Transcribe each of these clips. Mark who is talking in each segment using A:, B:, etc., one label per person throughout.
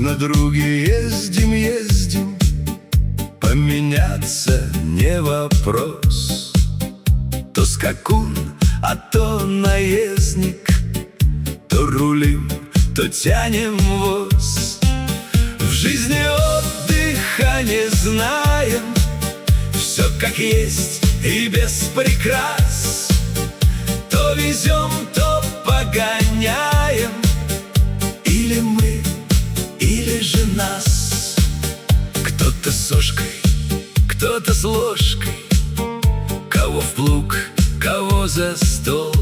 A: на друге ездим, ездим. Поменяться не вопрос. То скакун, а то наездник, то рулим, то тянем воз. В жизни отдыха не знаем, все как есть и без прикрас. То везем, то погоняем, или мы, или же нас. Кто-то с сошкой, кто-то с ложкой, кого в плуг, кого за стол.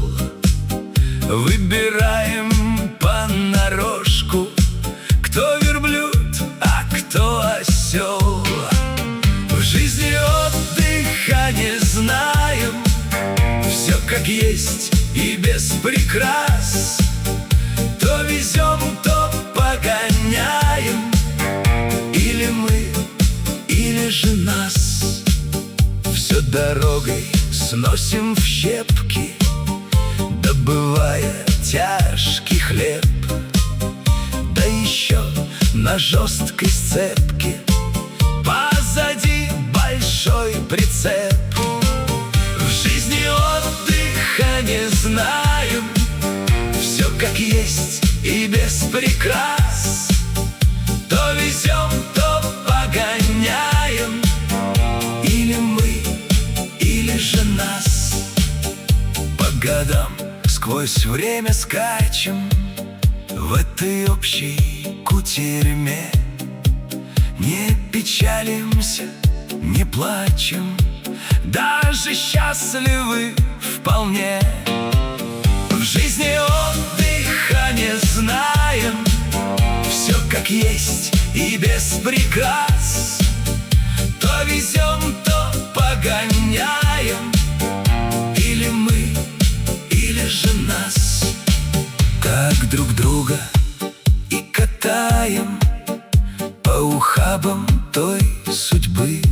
A: Выбираем понарошку, кто верблюд, а кто осел. В жизни отдыха не знаем, все как есть и без прикрас. То везем, то погоняем, или мы, или же нас. Все дорогой сносим в щепки, добывая тяжкий хлеб. Да еще на жесткой сцепке позади большой прицеп. В жизни отдыха не знаем, все как есть и без прикрас. То везем, то погоняем, или мы, или же нас. По годам сквозь время скачем в этой общей кутерьме. Не печалимся, не плачем, даже счастливы вполне. В жизни отдыха не знаем, все как есть и без прикрас. То везем, то погоняем, или мы, или же нас. Так друг друга и катаем по ухабам той судьбы.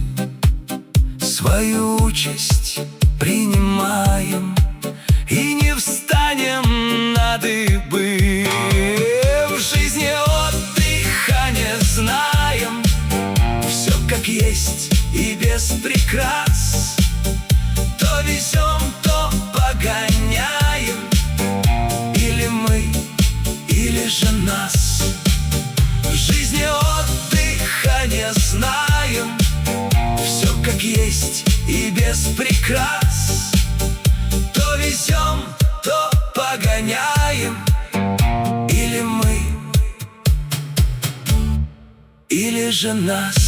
A: Свою участь принимаем и не встанем на дыбы. В жизни отдыха не знаем, все как есть и без прикрас. То везем, то погоняем, или мы, или же нас. В жизни отдыха не знаем, все как есть и без прикрас. То везем, то погоняем, или мы, или же нас.